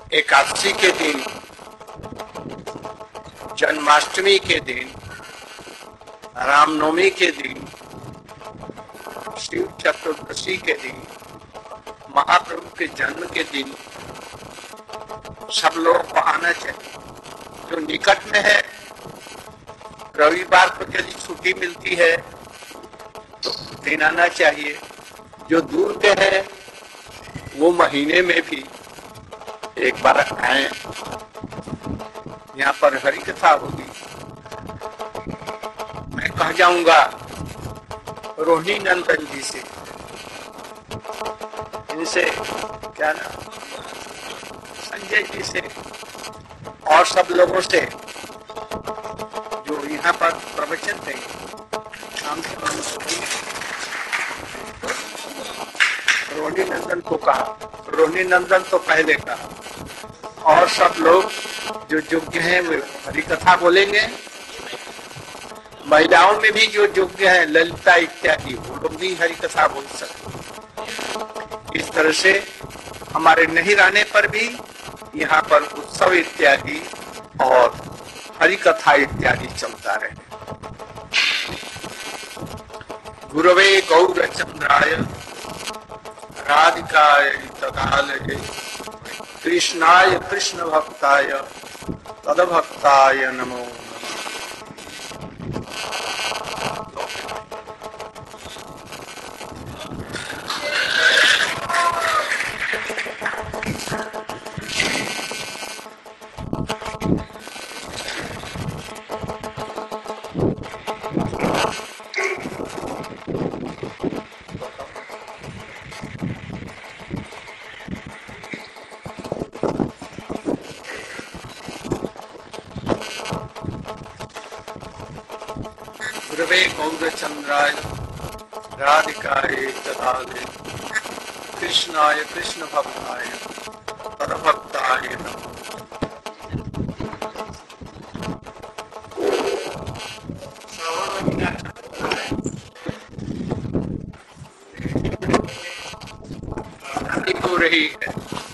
एकादशी के दिन, जन्माष्टमी के दिन, रामनवमी के दिन, शिव चतुर्दशी के दिन, महाप्रभु के जन्म के दिन सब लोगों को आना चाहिए। जो निकट में है, रविवार को यदि छुट्टी मिलती है तो दिन आना चाहिए। जो दूर के हैं वो महीने में भी एक बार आए। यहाँ पर हरि कथा होगी। मैं कह जाऊंगा रोहिणी नंदन जी से, इनसे क्या नाम, संजय जी से और सब लोगों से जो यहाँ पर प्रवचन देंगे। रोहिणी नंदन को कहा, रोहिणी नंदन तो पहले कहा, और सब लोग जो योग्य हैं वे हरि कथा बोलेंगे। महिलाओं में भी जो योग्य है, ललिता इत्यादि, वो लोग भी हरि कथा बोल सकते। इस तरह से हमारे नहीं रहने पर भी यहाँ पर उत्सव इत्यादि और हरि कथा इत्यादि चलता रहे। गुरवे गौरचंद्राय राधिकाय तदालये कृष्णाय कृष्ण भक्ताय तदभक्ताय नमो नमः। गुरवे गौरचंद्राय राधिकाय तदालये कृष्णाय कृष्ण भक्ताय तदभक्ताय नमो। हो रही है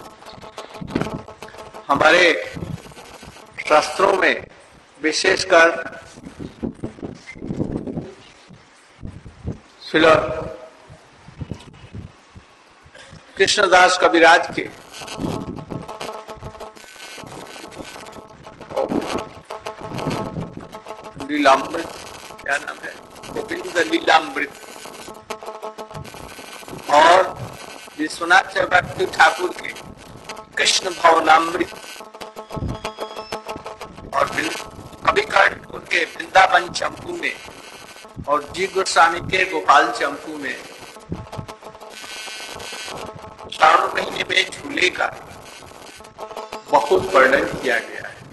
हमारे शास्त्रों में, विशेषकर कृष्णदास कविराज के लीलामृत, क्या नाम है, गोविंद लीलामृत, और विश्वनाथ चक्रवर्ती ठाकुर के कृष्ण भवनामृत, और कवि कर्ण उनके वृंदावन चंपू में, और जी गोस्वामी के गोपाल चंपू में श्रावण महीने में झूले का बहुत वर्णन किया गया है।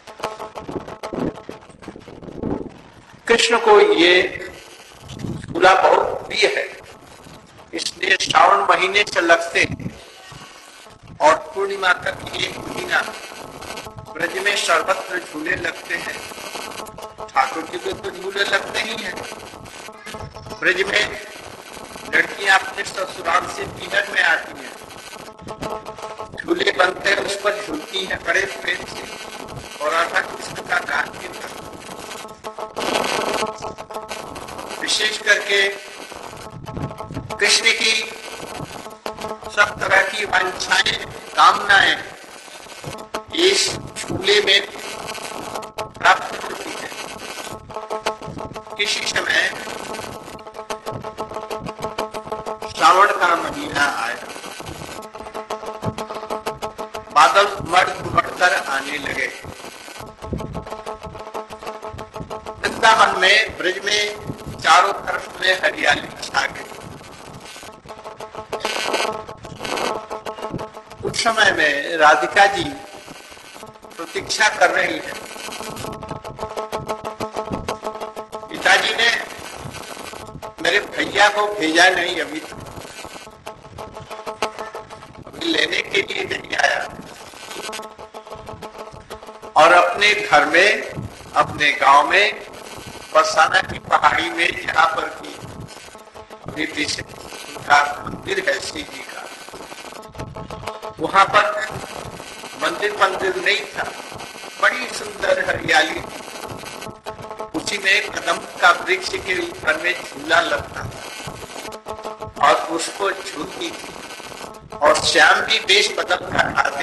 कृष्ण को ये झूला बहुत प्रिय है, इसलिए श्रावण महीने से लगते और पूर्णिमा तक एक महीना ब्रज में सर्वत्र झूले लगते हैं। ठाकुर जी को तो झूले लगते ही हैं। ब्रज में लड़कियां अपने ससुराल से पीहर में आती हैं, झूले बनते हैं, उस पर झूलती हैं बड़े प्रेम से, और राधा कृष्ण का गान कीर्तन। विशेष करके कृष्ण की सब तरह की वांछाएं, कामनाएं इस झूले में प्राप्त होती है। किसी समय श्रावण का महीना आया, बादल उमड़-उमड़कर आने लगे। वृंदावन में, ब्रज में चारों तरफ में हरियाली छा गई। उस समय में राधिका जी प्रतीक्षा कर रही है। पिताजी ने मेरे भैया को भेजा नहीं, अभी लेने के लिए नहीं आया, और अपने घर में, अपने गांव में, बरसाना की पहाड़ी में, जहां पर की उनका मंदिर है शिव जी का, वहां पर मंदिर नहीं था, बड़ी सुंदर हरियाली, उसी में कदम का वृक्ष के ऊपर में झूला लगता था और उसको झूलती थी और श्याम भी वेश बदल कर आते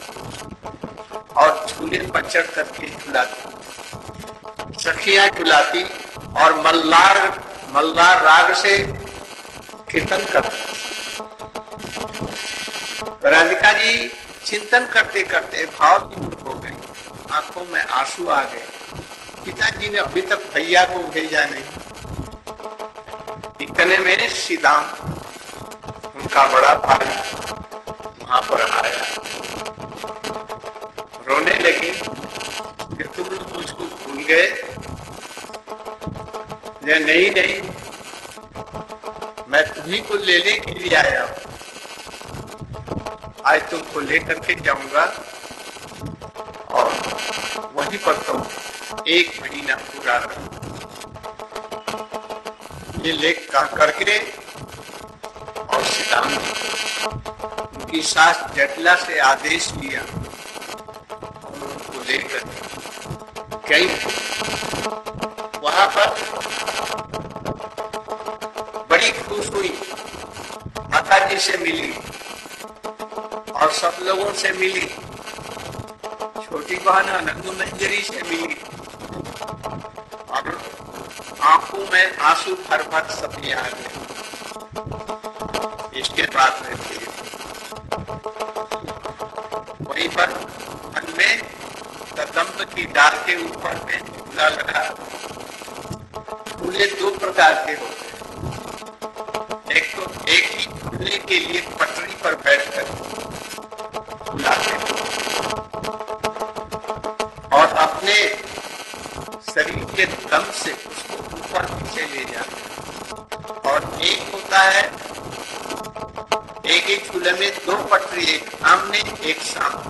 और झूले पर चढ़ करके झुलाती, सखियां झुलाती और मल्लार राग से कीर्तन करते। राधिका जी चिंतन करते करते भाव विमुख हो गई, आंखों में आंसू आ गए। पिताजी ने अभी तक भैया को भेजा नहीं। इतने में सीधाम उनका बड़ा भाई वहां पर आया, रोने लगी कि तुम लोग मुझको भूल गए। नहीं, मैं तुम्ही को लेने के लिए आया हूं, आज तुमको लेकर के जाऊंगा और वहीं पर तुम 1 महीना पूरा ये लेख करके और सीताम उनकी सास जटला से आदेश लिया और उनको लेकर गई। वहां पर बड़ी खुश हुई, माता जी से मिली और सब लोगों से मिली, छोटी बहन नंदू मंजरी से मिली और आंखों में आंसू भर भर सभी आ गए। इसके बाद में वहीं पर मन में कदम्ब की डाल के ऊपर में झूला लगा। झूले 2 प्रकार के होते हैं, एक तो एक ही झूलने के लिए पटरी पर बैठकर झूलाते और अपने शरीर के दम से उसको ऊपर नीचे ले जाते। और एक होता है एक एक झूले में 2 पटरी, एक सामने एक सामने,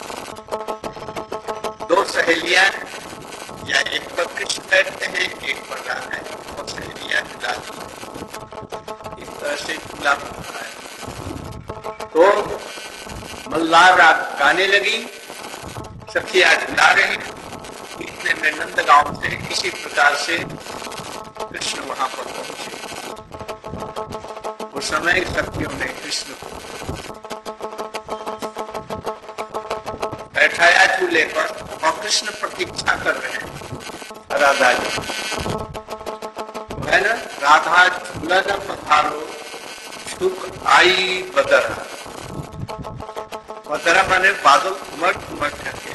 2 सहेलियां या एक पर कृष्ण बैठते हैं, एक पर राधा है और सहेलियां झूलाती हैं। इस तरह से झूला होता है। तो मल्लार राग गाने लगी, सखियां झुला रही। इतने में नंदगांव से इसी प्रकार से कृष्ण वहां पर पहुंचे। उस समय सखियों ने कृष्ण को बैठाया झूले पर और कृष्ण प्रतीक्षा कर रहे हैं राधा जी, है ना। राधा झूला न पधारो सुख आई बदरा, बदरा माने बादल उमड़ करके।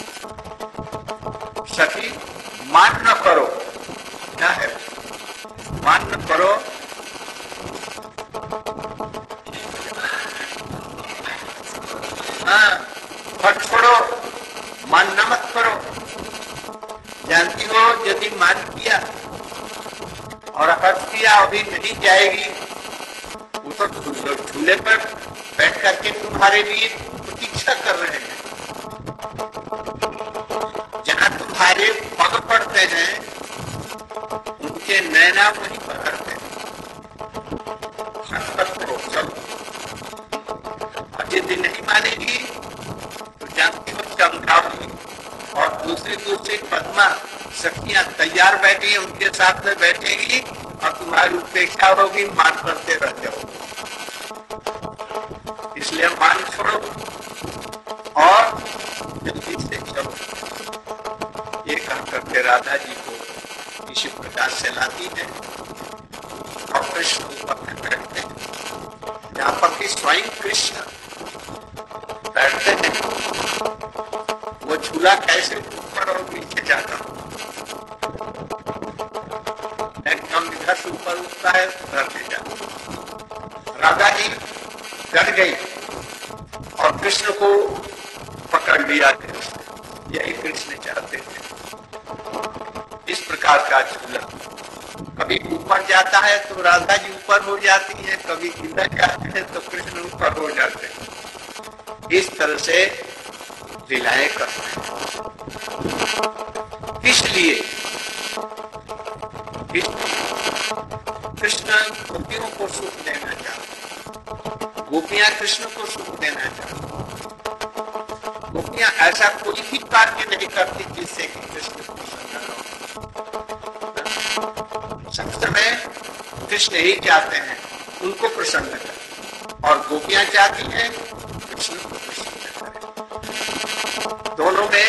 सखी मान न करो, क्या है मान न करो, हट छोड़ो, मान न मत करो। जानती हो यदि मान किया और हट किया अभी नहीं जाएगी, वो तो झूले पर बैठ करके तुम्हारे लिए प्रतीक्षा कर रहे हैं। जहां तुम्हारे पग पड़ते हैं उनके नैना वहीं पकड़ते हैं। यदि नहीं मानेगी तो जानती हो चमकाओगी। और दूसरी पद्मा सखियां तैयार बैठी है, उनके साथ में बैठेगी और तुम्हारी उपेक्षा होगी, मान करते रह जाओ। इसलिए मान छोड़ो और जल्दी से चलो। ये कह करके राधा जी को इसी प्रकार से लाती है और कृष्ण ऊपर में बैठते हैं। यहाँ पर भी स्वयं कृष्ण बैठते हैं। वो झूला कैसे ऊपर और नीचे जाता हो, एकदम इधर से ऊपर उठता है, उधर से जाता। राधा जी डर गई और कृष्ण को पकड़ लिया। यही कृष्ण चाहते थे। इस प्रकार का झूला कभी ऊपर जाता है तो राधा जी ऊपर हो जाती है, कभी इधर जाते हैं तो कृष्ण ऊपर हो जाते हैं। इस तरह से लीलाएं करते हैं। इसलिए कृष्ण गोपियों को सुख देना चाहते, गोपियां कृष्ण को सुख देना चाहते। गोपियां ऐसा कोई भी कार्य नहीं करती जिससे कि कृष्ण प्रसन्न हो। सब समय कृष्ण ही चाहते हैं उनको प्रसन्न करें, और गोपियां चाहती हैं कृष्ण को प्रसन्न करें। दोनों में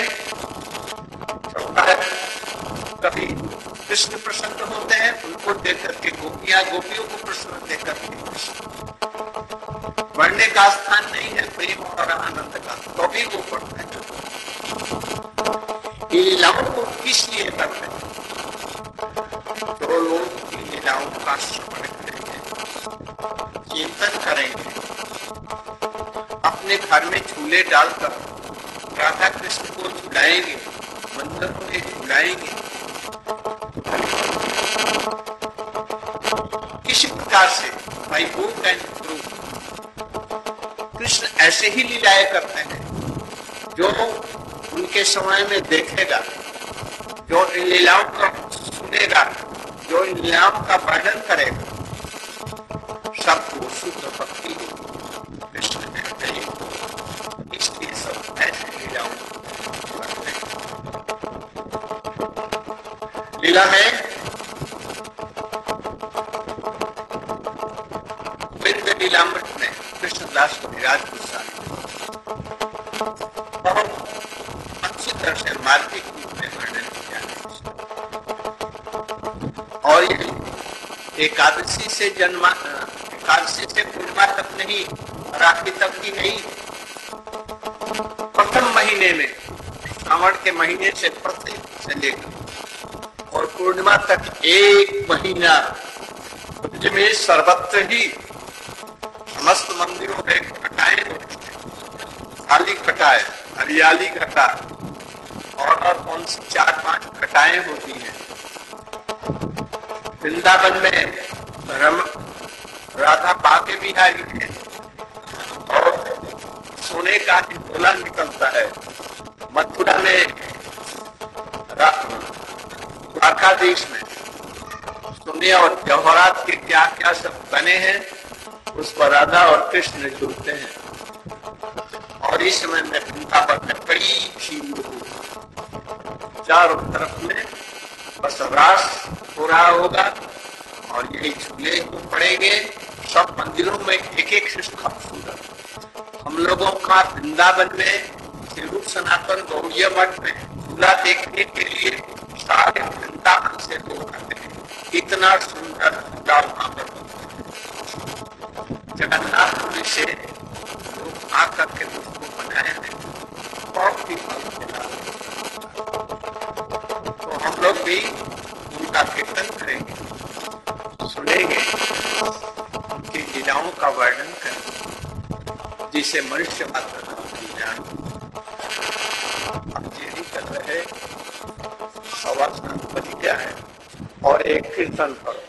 कभी कृष्ण प्रसन्न होते हैं, उनको देख करके गोपियां गोपियों को प्रसन्न देख करके बढ़ने का स्थान नहीं है प्रेम और आनंद का, तो भी वो पढ़ते हैं। लीलाओं को किस लिए करते हैं? तो लोग की लीलाओं का श्रवण करेंगे, चिंतन करेंगे, अपने घर में झूले डालकर राधा कृष्ण को झुलाएंगे, मंदिर में झुलाएंगे। किसी प्रकार से भाई बुक एंड प्रूफ कृष्ण ऐसे ही लीलाएं करते हैं। जो उनके समय में देखेगा, जो इन लीलाओं का सुनेगा, जो इन लीलाओं का वर्णन करेगा, सबको शुद्ध भक्ति कृष्ण में नहीं। इसलिए सब ऐसे लीलाओं करते हैं। लीला में लीलामृत में कृष्णदास विराज गोस्वामी बहुत अच्छी तरह से मार्मिक रूप में वर्णन किया है। और ये एकादशी से पूर्णिमा तक नहीं, राखी तक की नहीं, प्रथम महीने में, श्रावण के महीने से प्रत्येक से लेकर और पूर्णिमा तक एक महीना में सर्वत्र ही समस्त मंदिरों में घटाएं होती है, खाली घटाएं, हरियाली घटा और कौन सी 4-5 घटाएं होती हैं। वृंदावन में राधा बाके बिहारी है और सोने का हिंडोला निकलता है। मथुरा में द्वारकाधीश में सोने और जवाहरात के क्या क्या सब बने हैं, उस पर राधा और कृष्ण जुड़ते हैं। और इस समय में वृंदावन में बड़ी भीड़ हो, चारों तरफ में बस रास हो रहा होगा और यही झूले पड़ेंगे। सब मंदिरों में एक एक खूबसूरत। हम लोगों का वृंदावन में रूप सनातन गौड़ीय मठ में झूला देखने के लिए सारे वृंदावन से लोग आते हैं। इतना सुंदर झूला वहां पर जगन्नाथपुरी से लोग आकर के उसको बनाए हैं, बहुत ही तो हम लोग भी उनका कीर्तन करेंगे, सुनेंगे, उनकी लीलाओं का वर्णन करेंगे, जिसे मनुष्य मात्र जान। अब यही कर रहे 7:15 बज गया है और एक कीर्तन करो।